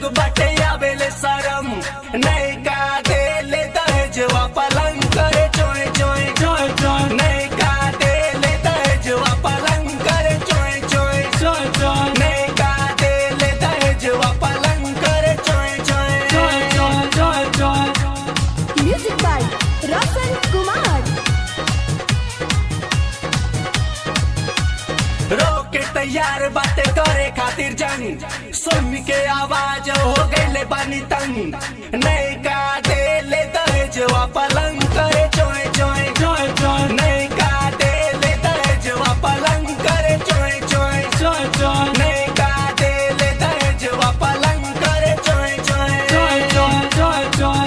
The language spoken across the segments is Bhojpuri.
लोग बाटे आवेले शरम, नहीं का देले दहेजवा पलंग करे चोय चोय चोय चोय, नहीं का देले दहेजवा पलंग करे चोय चोय चोय चोय, नहीं का देले दहेजवा पलंग करे चोय चोय चोय चोय चोय चोय। Music by Roshan Kumar. रोके तैयार बातें करे खातिर जंग, सुन के आवाज हो गईले बानी तंग, नहीं का देले दहेजवा पलंग करे चोय चोय चोय चोय, नहीं का देले दहेजवा पलंग करे चोय चोय चोय चोय, नहीं का देले दहेजवा पलंग करे चोय चोय चोय चोय चोय चोय।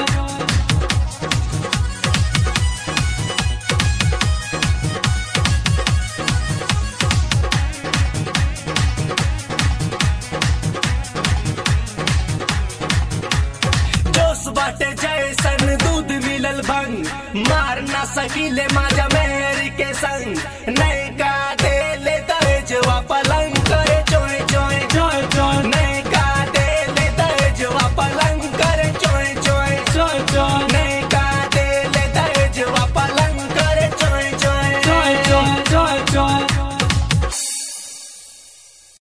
बाटे जैसन दूध मिलल भंग, मार ना सकीले माजा मेहरी के संग, नहीं का